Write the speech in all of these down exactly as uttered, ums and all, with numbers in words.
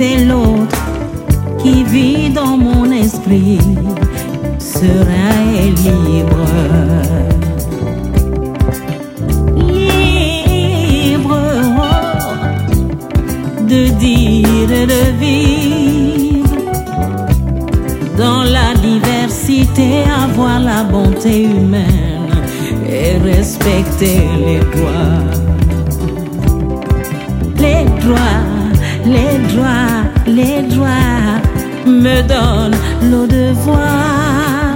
c'est l'autre qui vit dans mon esprit, serein et libre. Libre oh, de dire et de vivre dans la diversité, avoir la bonté humaine et respecter les droits. Les droits, les droits, les droits me donnent le devoir,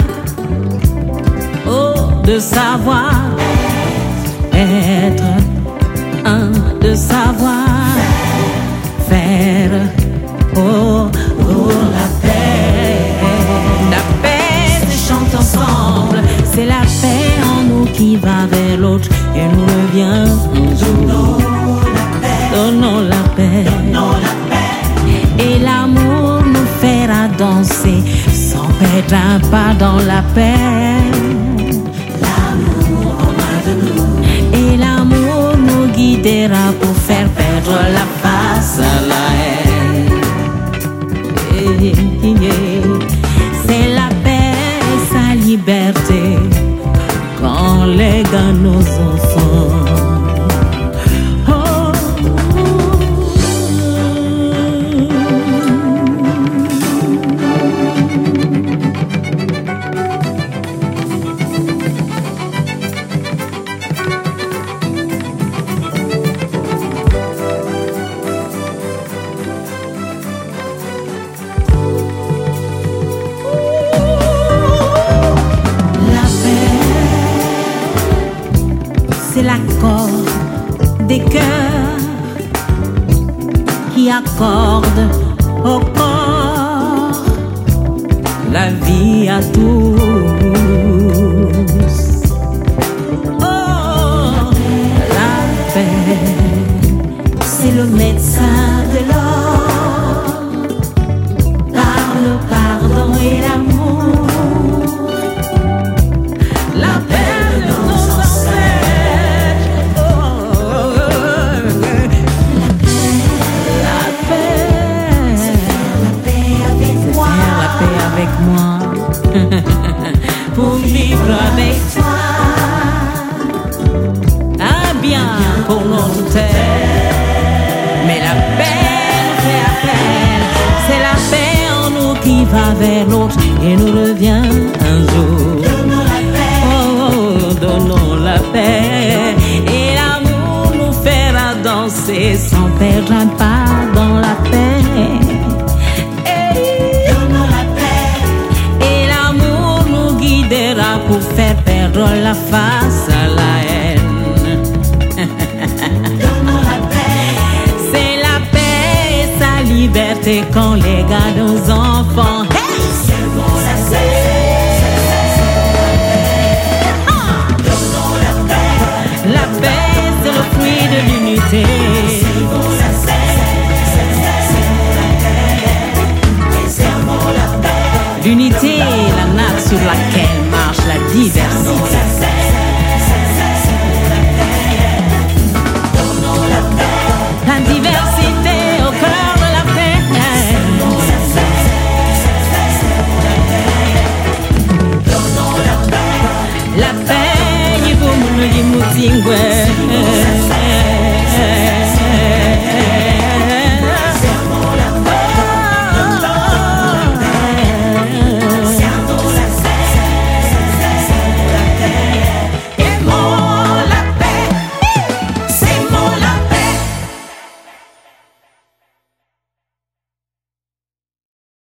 oh, de savoir être, un, de savoir faire, oh, pour la paix. La paix se chante ensemble, c'est la paix en nous qui va vers l'autre et nous revient un jour. Donnons la paix, donnons la paix, et l'amour nous fera danser sans perdre un pas dans la paix. L'amour au moins de nous, et l'amour nous guidera pour faire perdre la face à la haine. C'est la paix, sa liberté qu'on lègue à nos enfants. C'est l'accord des cœurs qui accorde au corps la vie à tous. Oh, la paix, c'est le médecin de l'homme par le pardon et l'amour. La paix. Pour vivre avec toi, un bien pour notre terre. Mais la paix nous fait appel, c'est la paix en nous qui va vers l'autre et nous revient un jour. Donnons la paix, oh, oh, donnons la paix, et l'amour nous fera danser sans perdre un pas dans la paix. Pour faire perdre la face à la haine. Donnons la paix, c'est la paix et sa liberté qu'on lègue à nos enfants.